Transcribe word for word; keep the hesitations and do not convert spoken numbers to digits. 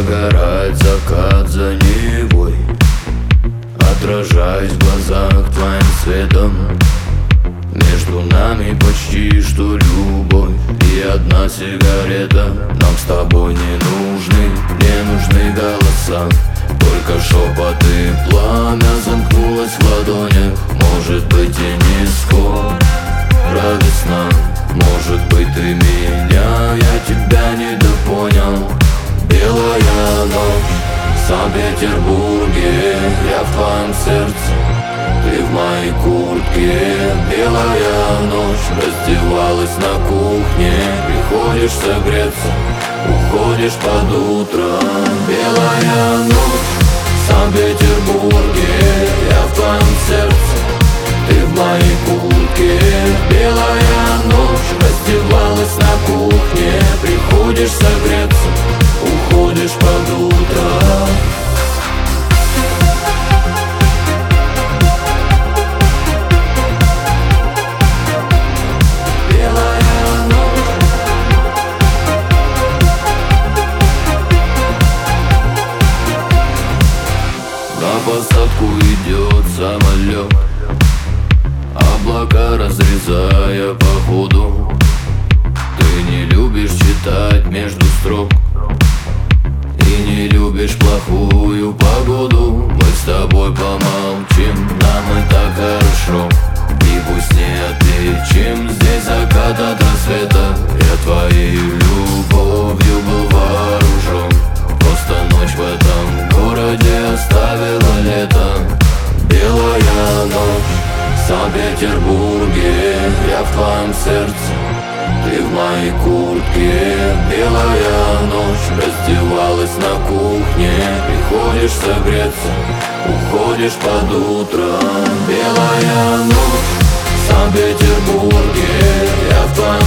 Загорает закат за Невой, отражаясь в глазах твоим светом. Между нами почти что любовь и одна сигарета. Нам с тобой не нужны, не нужны голоса, только шепот и пламя замкнулось в ладонях. Может быть и не скоро весна, может быть ты меня, я тебя недопонял. Белая ночь в Санкт-Петербурге, я в твоем сердце, ты в моей куртке. Белая ночь раздевалась на кухне, приходишь согреться, уходишь под утро. Белая ночь в Санкт-Петербурге, я в твоем сердце, ты в моей куртке. Белая ночь раздевалась на кухне, приходишь согреться, уходишь под утро. На посадку идет самолет, облака разрезая по ходу. Ты не любишь читать между строк и не любишь плохую погоду. Мы с тобой помолчим, нам и так хорошо, и пусть не отличим здесь закат от рассвета. Я твоей любовью был вооружен, просто ночь в этом городе оставила лето. Белая ночь в Санкт-Петербурге, я в твоем сердце, ты в моей куртке. Белая ночь раздевалась на кухне, приходишь согреться, уходишь под утро. Белая ночь в Санкт-Петербурге, я в твоем